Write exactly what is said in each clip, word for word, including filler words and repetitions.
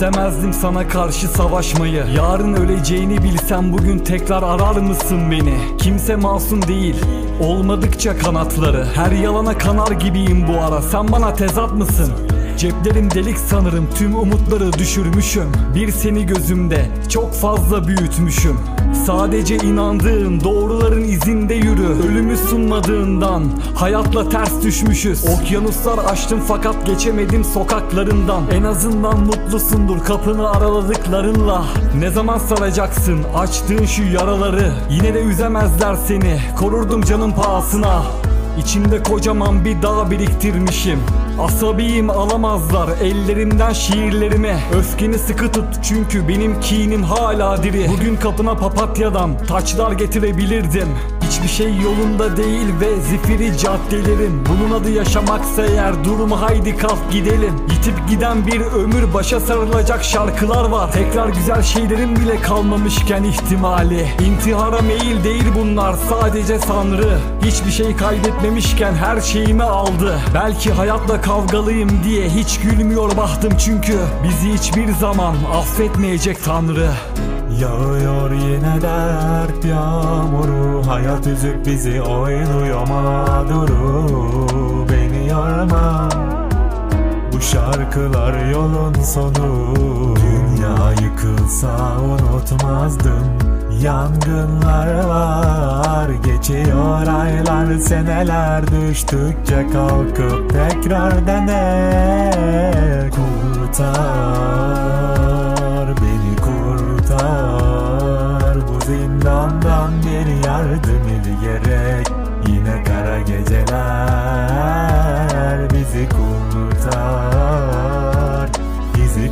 İstemezdim sana karşı savaşmayı. Yarın öleceğini bilsem bugün tekrar arar mısın beni? Kimse masum değil, olmadıkça kanatları. Her yalana kanar gibiyim bu ara, sen bana tezat mısın? Ceplerim delik sanırım, tüm umutları düşürmüşüm. Bir seni gözümde çok fazla büyütmüşüm. Sadece inandığın doğruların izinde yürü. Ölümü sunmadığından hayatla ters düşmüşüz. Okyanuslar aştım fakat geçemedim sokaklarından. En azından mutlusundur kapını araladıklarınla. Ne zaman saracaksın açtığın şu yaraları? Yine de üzemezler seni, korurdum canın pahasına. İçimde kocaman bir dağ biriktirmişim. Asabiyim, alamazlar ellerimden şiirlerimi. Öfkeni sıkı tut çünkü benim kinim hala diri. Bugün kapına papatyadan taçlar getirebilirdim. Hiçbir şey yolunda değil ve zifiri caddelerim. Bunun adı yaşamaksa eğer durma, haydi kalk gidelim. Yitip giden bir ömür, başa sarılacak şarkılar var. Tekrar güzel şeylerin bile kalmamışken ihtimali. İntihara meyil değil bunlar, sadece Tanrı. Hiçbir şey kaybetmemişken her şeyimi aldı. Belki hayatla kavgalıyım diye hiç gülmüyor bahtım, çünkü bizi hiçbir zaman affetmeyecek Tanrı. Yağıyor yine dert yağmuru, hayat üzüp bizi oynuyor mağduru. Beni yorma, bu şarkılar yolun sonu. Dünya yıkılsa unutmazdım, yangınlar var. Geçiyor aylar seneler, düştükçe kalkıp tekrar dene. Kurtar beni, kurtar bu zindandan, bir yardım gerek. Yine kara geceler, bizi kurtar. İzi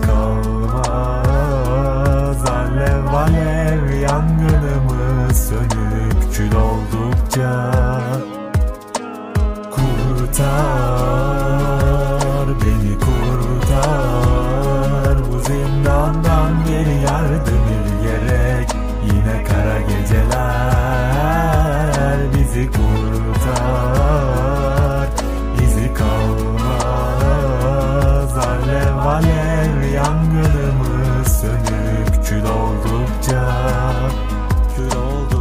kalmaz, alev alev yangınımız sönük kül oldukça. Kurtar beni, kurtar bu zindandan, bir yardım gerek. Yine kara geceler, bizi kurtar. İzi kalmaz, alev alev yangınımız sönük kül oldukça. Kül oldukça.